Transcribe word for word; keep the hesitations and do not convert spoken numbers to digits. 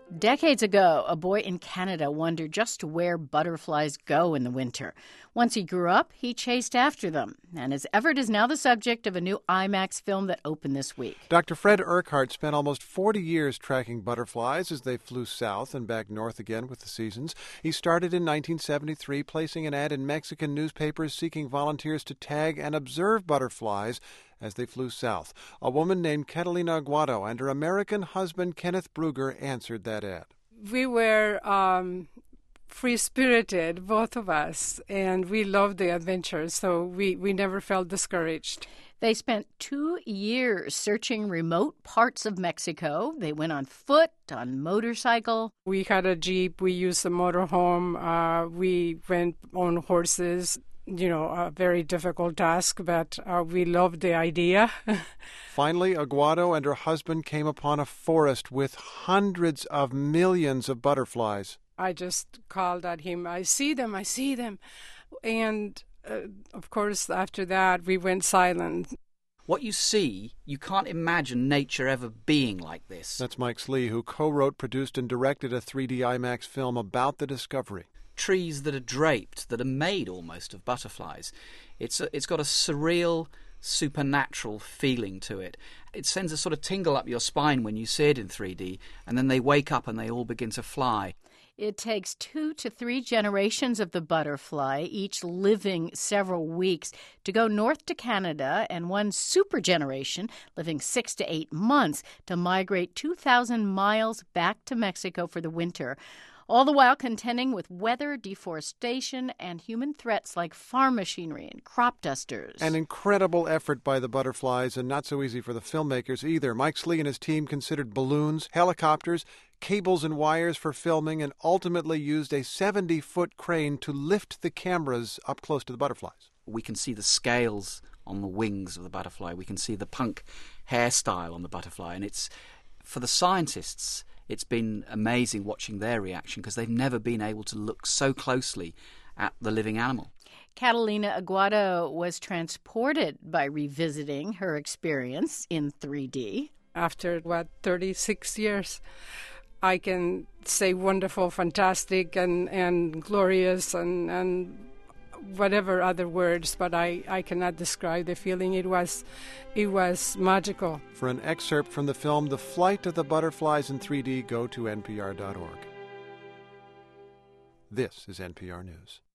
Decades ago, a boy in Canada wondered just where butterflies go in the winter. Once he grew up, he chased after them. And his effort is now the subject of a new IMAX film that opened this week. Doctor Fred Urquhart spent almost forty years tracking butterflies as they flew south and back north again with the seasons. He started in nineteen seventy-three, placing an ad in Mexican newspapers seeking volunteers to tag and observe butterflies as they flew south. A woman named Catalina Aguado and her American husband, Kenneth Brugger, answered that ad. We were um, free-spirited, both of us, and we loved the adventure, so we, we never felt discouraged. They spent two years searching remote parts of Mexico. They went on foot, on motorcycle. We had a Jeep. We used a motorhome. Uh, we went on horses. You know, a very difficult task, but uh, we loved the idea. Finally, Aguado and her husband came upon a forest with hundreds of millions of butterflies. I just called at him, I see them, I see them. And, uh, of course, after that, we went silent. What you see, you can't imagine nature ever being like this. That's Mike Slee, who co-wrote, produced, and directed a three D IMAX film about the discovery. Trees that are draped, that are made almost of butterflies. It's a, it's got a surreal, supernatural feeling to it. It sends a sort of tingle up your spine when you see it in three D, and then they wake up and they all begin to fly. It takes two to three generations of the butterfly, each living several weeks, to go north to Canada, and one super generation living six to eight months to migrate two thousand miles back to Mexico for the winter. All the while contending with weather, deforestation, and human threats like farm machinery and crop dusters. An incredible effort by the butterflies, and not so easy for the filmmakers either. Mike Slee and his team considered balloons, helicopters, cables and wires for filming, and ultimately used a seventy-foot crane to lift the cameras up close to the butterflies. We can see the scales on the wings of the butterfly. We can see the punk hairstyle on the butterfly. And it's, for the scientists, it's been amazing watching their reaction because they've never been able to look so closely at the living animal. Catalina Aguado was transported by revisiting her experience in three D. After, what, thirty-six years, I can say wonderful, fantastic, and, and glorious, and, and whatever other words, but I, I cannot describe the feeling. It was, it was magical. For an excerpt from the film The Flight of the Butterflies in three D, go to N P R dot org. This is N P R News.